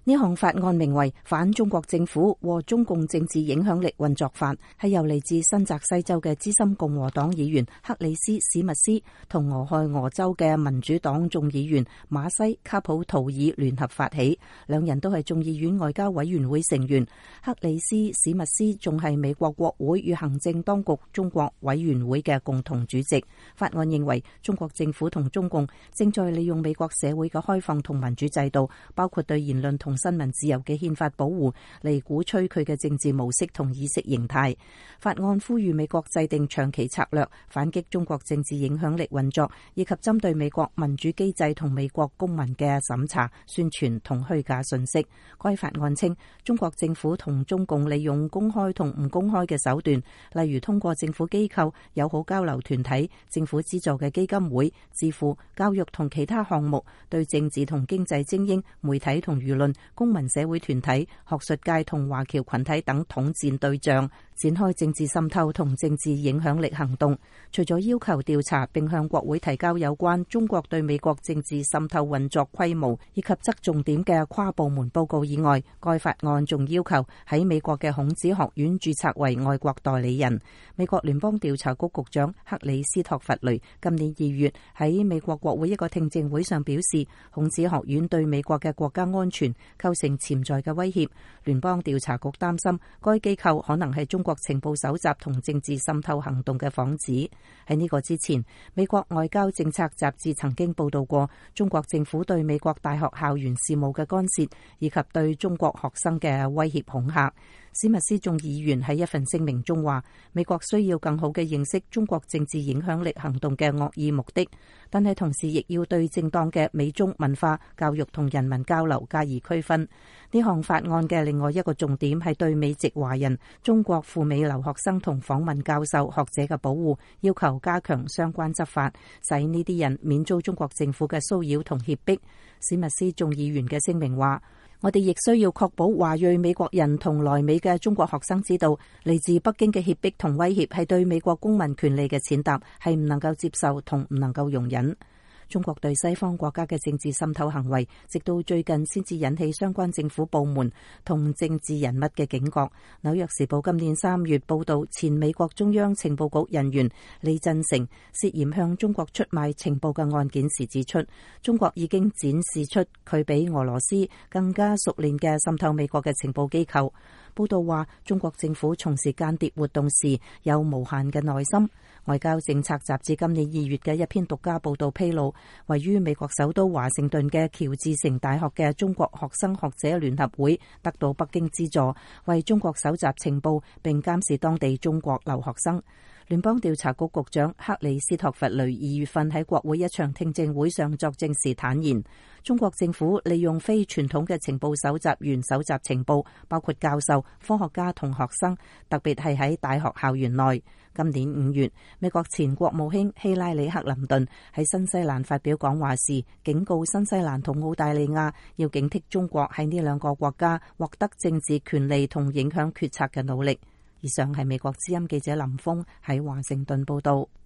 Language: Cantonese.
呢項法案名為《反中國政府和中共政治影響力運作法》，係由嚟自新澤西州嘅資深共和黨議員克里斯史密斯同俄亥俄州嘅民主黨眾議員馬西卡普圖爾聯合發起，兩人都係眾議院外交委員會成員。克里斯史密斯仲係美國國會與行政當局中國委員會嘅共同主席。法案認為，中國政府同中共正在利用美國社會嘅開放同民主制度，包括對言論同新聞自由嘅憲法保護，嚟鼓吹佢嘅政治模式同意識形態。法案呼籲美國制定長期策略，反擊中國政治影響力運作，以及針對美國民主機制同美國公民嘅審查、宣傳同虛假信息。該法案稱，中國政府同中共利用公開同唔公開嘅手段，例如通過政府機構、友好交流團體、政府資助嘅基金會、智庫、教育同其他項目，對政治同經濟精英、媒體同輿論、公民社會團體、學術界同華僑群體等統戰對象，展開政治滲透同政治影響力行動。除咗要求調查並向國會提交有關中國對美國政治滲透運作規模以及側重點嘅跨部門報告以外，該法案仲要求喺美國嘅孔子學院註冊為外國代理人。美國聯邦調查局局長克里斯托弗雷今年2月喺美國國會一個聽證會上表示，孔子學院對美國嘅國家安全構成潛在嘅威脅。聯邦調查局擔心該機構可能係中國情報搜集同政治滲透行動嘅幌子。喺呢個之前，美國外交政策雜誌曾經報道過中國政府對美國大學校園事務嘅干涉，以及對中國學生嘅威脅恐嚇。史密斯眾議員喺一份聲明中話，美國需要更好嘅認識中國政治影響力行動嘅惡意目的，但係同時亦要對正當嘅美中文化、教育同人民交流加以區分。呢項法案嘅另外一個重點係對美籍華人、中國赴美留學生同訪問教授、學者嘅保護，要求加強相關執法，使呢啲人免遭中國政府嘅騷擾同脅迫。史密斯眾議員嘅聲明話，我哋亦需要確保華裔美國人同來美嘅中國學生知道，嚟自北京嘅脅迫同威脅係對美國公民權利嘅踐踏，係唔能夠接受同唔能夠容忍。中國對西方國家嘅政治滲透行為，直到最近先至引起相關政府部門同政治人物嘅警覺。紐約時報今年3月報道，前美國中央情報局人員李振成涉嫌向中國出賣情報嘅案件時指出，中國已經展示出佢比俄羅斯更加熟練嘅滲透美國嘅情報機構。報道話，中國政府從事間諜活動時有無限嘅耐心。外交政策雜誌今年2月嘅一篇獨家報道披露，位於美國首都華盛頓嘅喬治城大學嘅中國學生學者聯合會得到北京資助，為中國搜集情報並監視當地中國留學生。聯邦調查局局長克里斯托弗雷2月份喺國會一場聽證會上作證時坦言，中國政府利用非傳統嘅情報搜集員搜集情報，包括教授、科學家同學生，特別係喺大學校園內。今年5月，美國前國務卿希拉里克林頓喺新西蘭發表講話時，警告新西蘭同澳大利亞要警惕中國喺呢兩個國家獲得政治權利同影響決策嘅努力。以上係美國之音記者林峰喺華盛頓報道。